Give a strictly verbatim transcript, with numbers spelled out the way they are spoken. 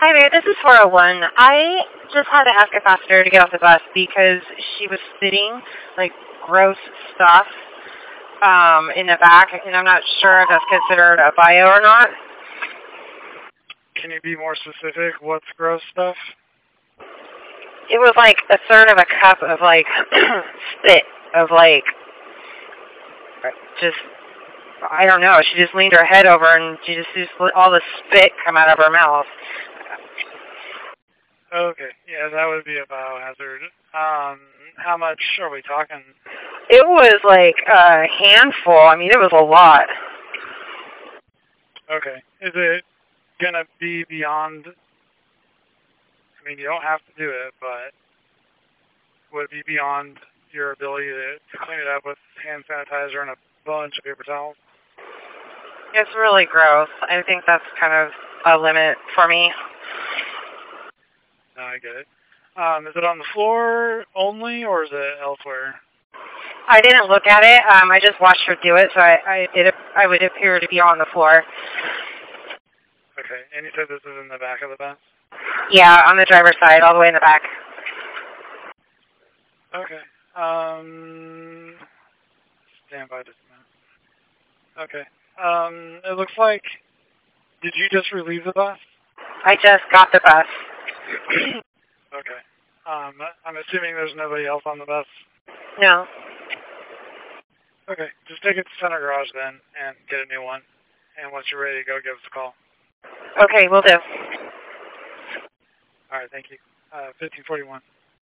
Hi there, this is four oh one. I just had to ask a passenger to get off the bus because she was spitting, like, gross stuff um, in the back, and I'm not sure if that's considered a bio or not. Can you be more specific? What's gross stuff? It was like a third of a cup of, like, spit, of, like, just, I don't know. She just leaned her head over and she just, just let all the spit come out of her mouth. Okay, yeah, that would be a biohazard. Um, how much are we talking? It was like a handful. I mean, it was a lot. Okay. Is it going to be beyond, I mean, you don't have to do it, but would it be beyond your ability to clean it up with hand sanitizer and a bunch of paper towels? It's really gross. I think that's kind of a limit for me. No, I get it. Um, is it on the floor only, or is it elsewhere? I didn't look at it. Um, I just watched her do it, so I, I, it, I would appear to be on the floor. Okay, and you said this is in the back of the bus? Yeah, on the driver's side, all the way in the back. Okay. Um, stand by just a minute. Okay. Um, it looks like, did you just relieve the bus? I just got the bus. Okay. Um, I'm assuming there's nobody else on the bus? No. Okay, just take it to Center Garage then and get a new one. And once you're ready to go, give us a call. Okay, will do. All right, thank you. Uh, fifteen forty-one.